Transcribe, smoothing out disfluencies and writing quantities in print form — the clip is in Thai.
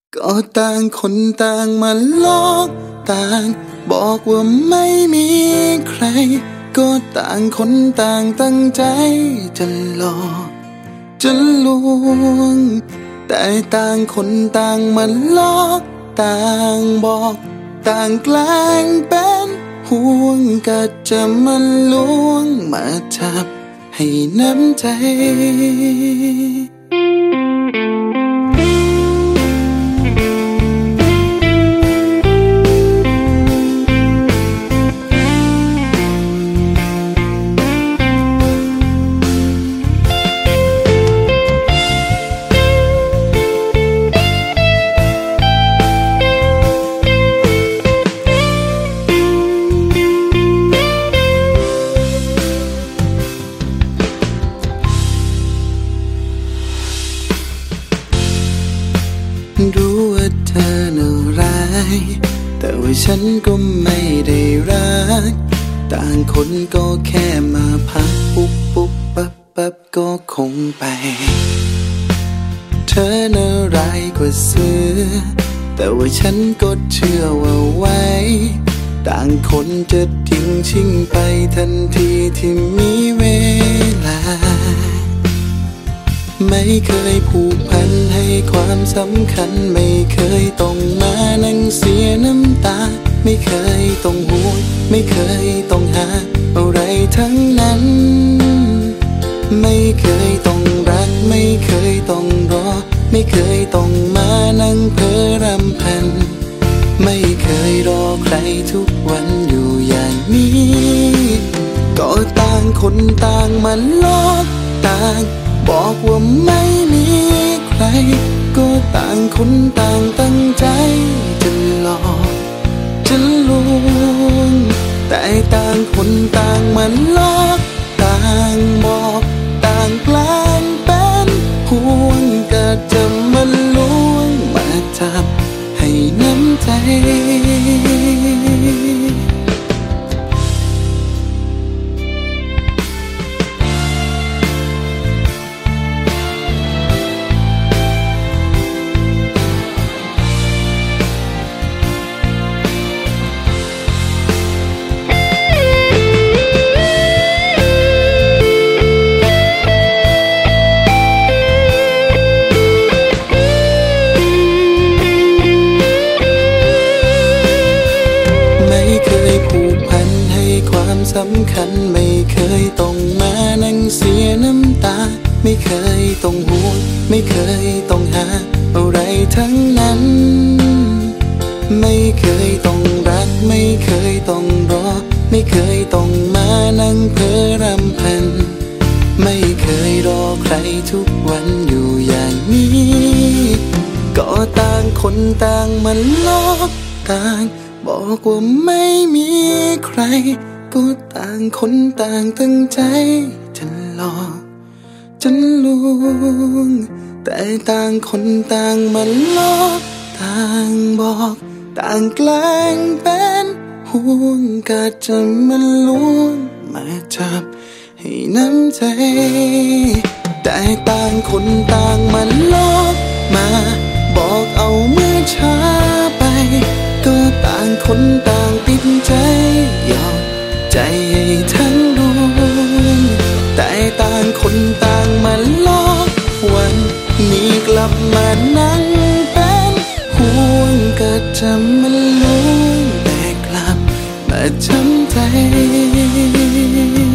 ก็ต่างคนต่างมาหลอกต่างบอกว่าไม่มีใครก็ต่างคนต่างตั้งใจจะหลอกจะลวงแต่ต่างคนต่างมาหลอกต่างบอกต่างแกล้งเป็นห่วงก็จะมาลวงมาจับให้น้ำใจรู้ว่าเธอน่าร้ายแต่ว่าฉันก็ไม่ได้รักต่างคนก็แค่มาพักปุ๊บปุ๊บปั๊บปั๊บก็คงไปเธอน่าร้ายกว่าเสือแต่ว่าฉันก็เชื่อว่าไว้ต่างคนจะทิ้งชิ่งไปทันทีที่มีเวลาไม่เคยผูกพันให้ความสำคัญไม่เคยต้องมานั่งเสียน้ำตาไม่เคยต้องห่วงไม่เคยต้องหาอะไรทั้งนั้นไม่เคยต้องรักไม่เคยต้องรอไม่เคยต้องมานั่งเพ้อรำพันไม่เคยรอใครทุกวันอยู่อย่างนี้ก็ต่างคนต่างมาหลอกต่างบอกว่าไม่มีใครก็ต่างคนต่างตั้งใจจะหลอกจะลวงแต่ต่างคนต่างมาหลอกต่างบอกต่างแกล้งเป็นห่วงก็จะมาลวงมาจับให้น้ำใจสำคัญไม่เคยต้องมานั่งเสียน้ำตาไม่เคยต้องห่วงไม่เคยต้องหาอะไรทั้งนั้นไม่เคยต้องรักไม่เคยต้องรอไม่เคยต้องมานั่งเพ้อรำพันไม่เคยรอใครทุกวันอยู่อย่างนี้ก็ต่างคนต่างมาหลอกต่างบอกว่าไม่มีใครก็ต่างคนต่างตั้งใจจะหลอกจะลวงแต่ต่างคนต่างมาหลอกต่างบอกต่างแกล้งเป็นห่วงก็จะมาลวงมาจับให้น้ำใจแต่ต่างคนต่างมาหลอกมาบอกเอาเมื่อช้าไปก็ต่างคนต่างติดใจยอมใจให้ทั้งดวงแต่ต่างคนต่างมาหลอกวันนี้กลับมานั่งเป็นห่วงก็จะมาลวงแต่กลับมาช้ำใจ